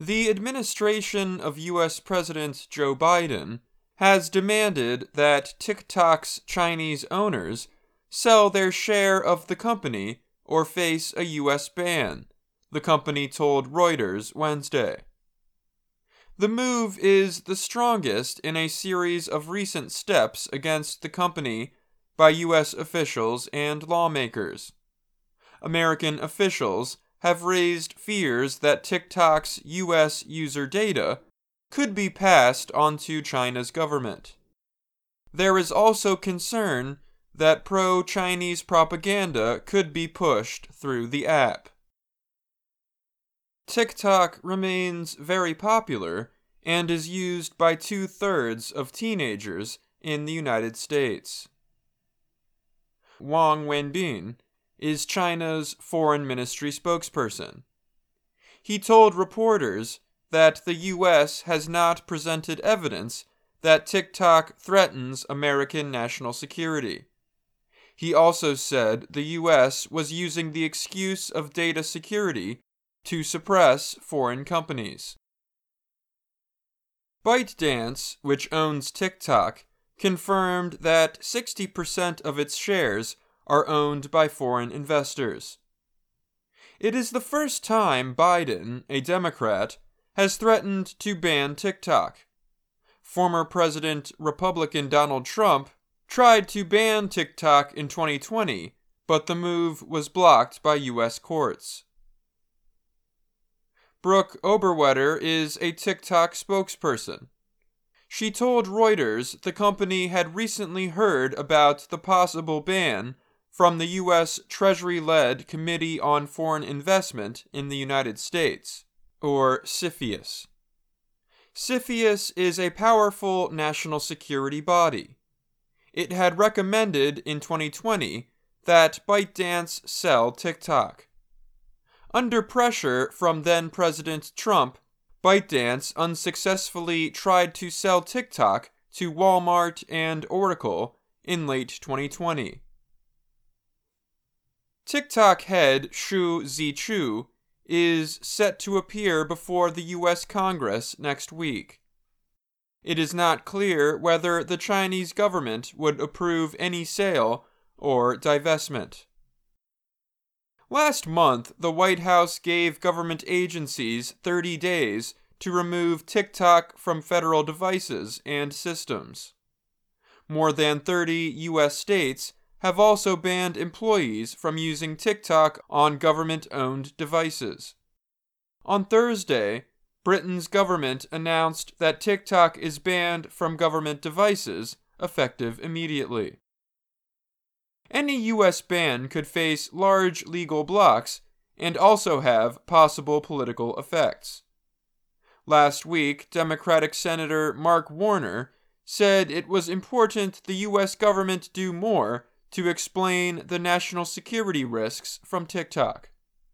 The administration of U.S. President Joe Biden has demanded that TikTok's Chinese owners sell their share of the company or face a U.S. ban, the company told Reuters Wednesday. The move is the strongest in a series of recent steps against the company by U.S. officials and lawmakers. American officials have raised fears that TikTok's U.S. user data could be passed on to China's government. There is also concern that pro-Chinese propaganda could be pushed through the app. TikTok remains very popular and is used by 2/3 of teenagers in the United States. Wang Wenbin is China's foreign ministry spokesperson. He told reporters that the U.S. has not presented evidence that TikTok threatens American national security. He also said the U.S. was using the excuse of data security to suppress foreign companies. ByteDance, which owns TikTok, confirmed that 60% of its shares are owned by foreign investors. It is the first time Biden, a Democrat, has threatened to ban TikTok. Former President Republican Donald Trump tried to ban TikTok in 2020, but the move was blocked by U.S. courts. Brooke Oberwetter is a TikTok spokesperson. She told Reuters the company had recently heard about the possible ban from the U.S. Treasury-led Committee on Foreign Investment in the United States, or CFIUS. CFIUS is a powerful national security body. It had recommended in 2020 that ByteDance sell TikTok. Under pressure from then-President Trump, ByteDance unsuccessfully tried to sell TikTok to Walmart and Oracle in late 2020. TikTok head Xu Zichu is set to appear before the U.S. Congress next week. It is not clear whether the Chinese government would approve any sale or divestment. Last month, the White House gave government agencies 30 days to remove TikTok from federal devices and systems. More than 30 U.S. states have also banned employees from using TikTok on government-owned devices. On Thursday, Britain's government announced that TikTok is banned from government devices, effective immediately. Any U.S. ban could face large legal blocks and also have possible political effects. Last week, Democratic Senator Mark Warner said it was important the U.S. government do more to explain the national security risks from TikTok.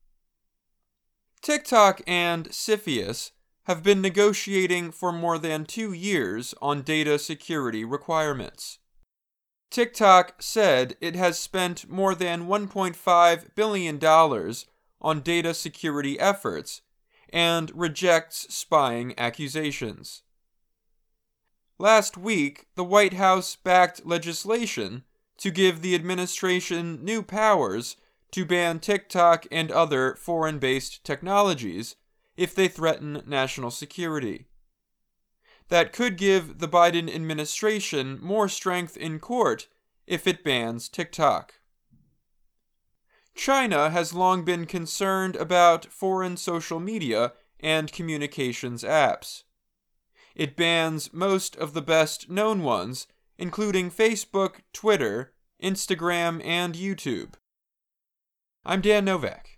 TikTok and CFIUS have been negotiating for more than 2 years on data security requirements. TikTok said it has spent more than $1.5 billion on data security efforts and rejects spying accusations. Last week, the White House backed legislation to give the administration new powers to ban TikTok and other foreign-based technologies if they threaten national security. That could give the Biden administration more strength in court if it bans TikTok. China has long been concerned about foreign social media and communications apps. It bans most of the best-known ones, including Facebook, Twitter, Instagram, and YouTube. I'm Dan Novak.